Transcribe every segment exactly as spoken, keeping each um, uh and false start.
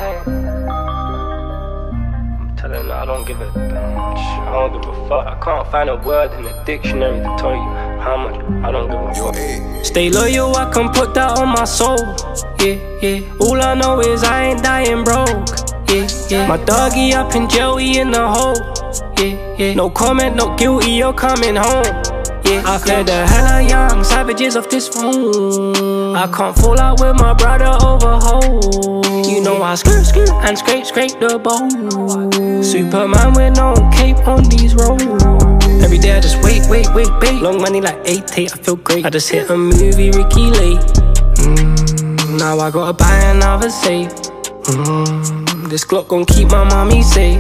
pain. I'm telling her I don't give a I don't give a fuck. I can't find a word in the dictionary to tell you how much I don't give a fuck. Stay loyal, I can put that on my soul. Yeah, yeah. All I know is I ain't dying broke. Yeah, yeah. My doggy up in jail, he in the hole. Yeah, yeah. No comment, no guilty, you're coming home. Yeah, I fed the hella young savages off this phone. I can't fall out with my brother over hoes. You know I skirt, skirt and scrape, scrape the bowl. Superman with no cape on these roads. Every day I just wait, wait, wait, wait. Long money like eight, eight, I feel great. I just hit a movie, Ricky Lake. Mm, now I gotta buy another safe. Mm, this Glock gon' keep my mommy safe.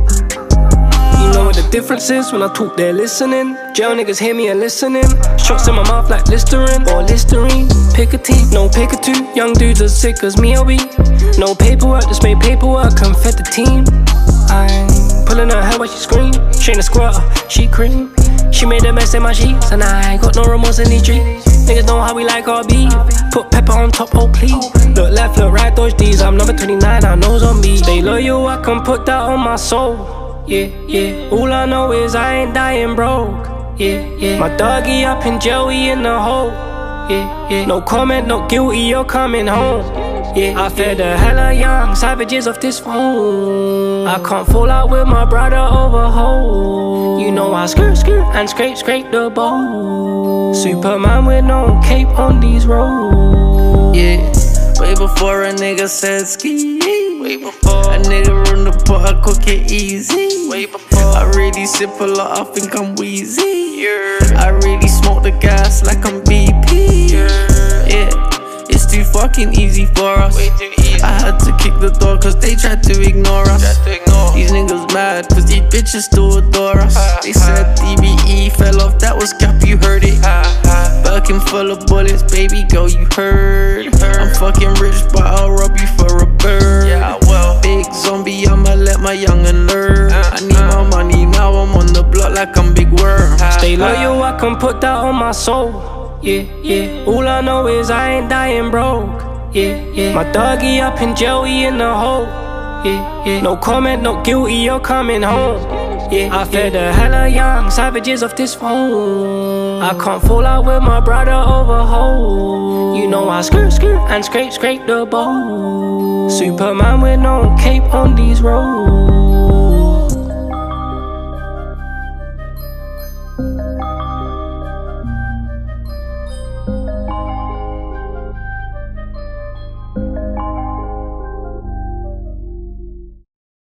You know what the difference is when I talk, they're listening. Jail niggas hear me and listening. Shots in my mouth like Listerine or Listerine. Pick a team, no pick a two. Young dudes as sick as me or we. No paperwork, just made paperwork and fed the team. I'm pulling her hair while she scream. She ain't a squirter, she cream. She made a mess in my sheets and I got no remorse in these dreams. Niggas know how we like our beef. Put pepper on top, oh please. Look left, look right, dodge these. I'm number twenty-nine, I know on me. Stay loyal, I can put that on my soul. Yeah, yeah. All I know is I ain't dying broke. Yeah, yeah. My doggy up in jail, he in the hole. Yeah, yeah. No comment, no guilty, you're coming home. Yeah, I fed the hella young savages off this phone. I can't fall out with my brother over hoes. You know I skirt, skirt and scrape, scrape the bowl. Superman with no cape on these roads. Yeah, way before a nigga said ski. Way before a nigga run the pot, I cook it easy. Way before I really sip a lot, I think I'm wheezy. Yeah, I really smoke the gas like I'm B P. Yeah, yeah. It's too fucking easy for us. Way too easy. I had to kick the door cause they tried to ignore us. To ignore. These niggas mad cause these bitches still adore us. Ha, they said D B E fell off, that was cap, you heard it. Ha, ha. Birkin full of bullets, baby girl, you heard. you heard. I'm fucking rich but I'll rob you for a bird. Yeah, well. Big zombie, I'ma let my youngin' learn. uh, I need uh. my money now, I'm on the block like I'm Big Worm. ha, Stay loyal, I can put that on my soul. Yeah, yeah. All I know is I ain't dying broke. Yeah, yeah. My doggy up in jail, he in the hole. Yeah, yeah. No comment, no guilty, you're coming home. Yeah, I fed the hella young savages off this phone. I can't fall out with my brother over hoes. You know I skirt, skirt and scrape, scrape the bowl. Superman with no cape on these roads.